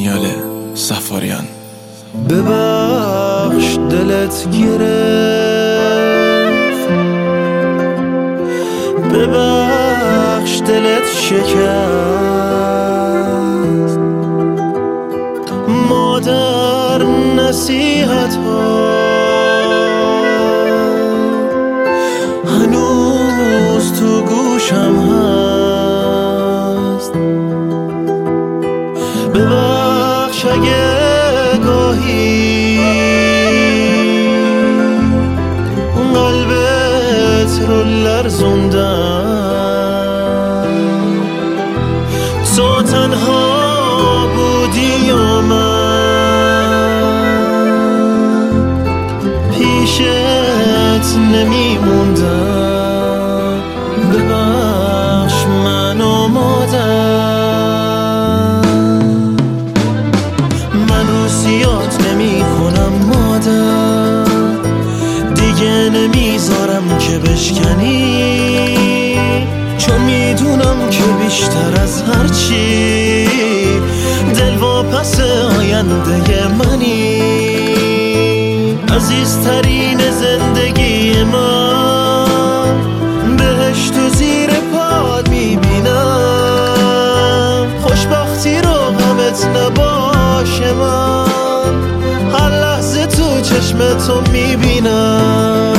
دانیال صفاریان. ببخش دلت گرفت، ببخش دلت شکست، مادر نصیحت ها هنوز تو گوشم هست. ببخش اگه گاهی قلبت رو لرزوندم، تو تنها بودی و من پیشت نمیموندم. ببخش منو مادر، من روسیات نمی کنم مادر، دیگه نمیذارم که بشکنی، چون میدونم که بیشتر از هرچی دلواپس آینده منی. عزیزترین زندگی من، بهشت و زیر پاد میبینم، خوشبختی رو غمت نباشه، من هر لحظه تو چشمتو میبینم.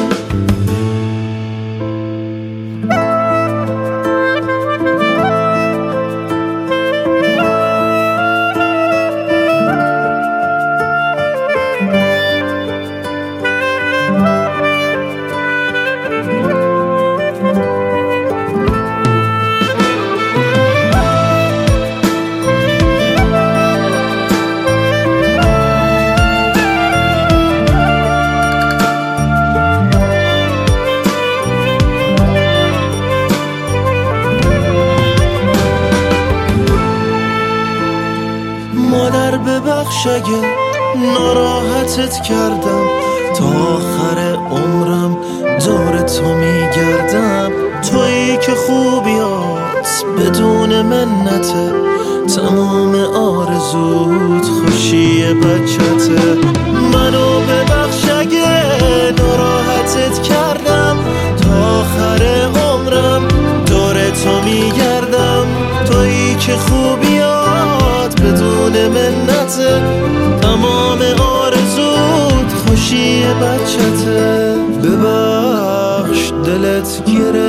مادر ببخش اگه ناراحتت کردم، تا آخر عمرم دور تو میگردم، تویی که خوبیات بدون منته، تمام آرزوت خوشی بچته. منو ببخش اگه ناراحتت کردم، تا آخر عمرم دور تو میگردم، تویی که خوبیات بدون منته، تمام آرزوت خوشی بچته. ببخش دلت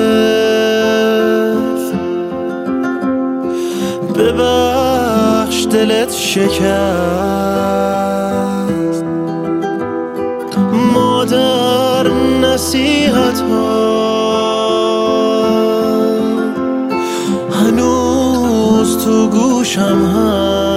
گرفت، ببخش دلت شکست، مادر نصیحت ها هنوز تو گوشم هست.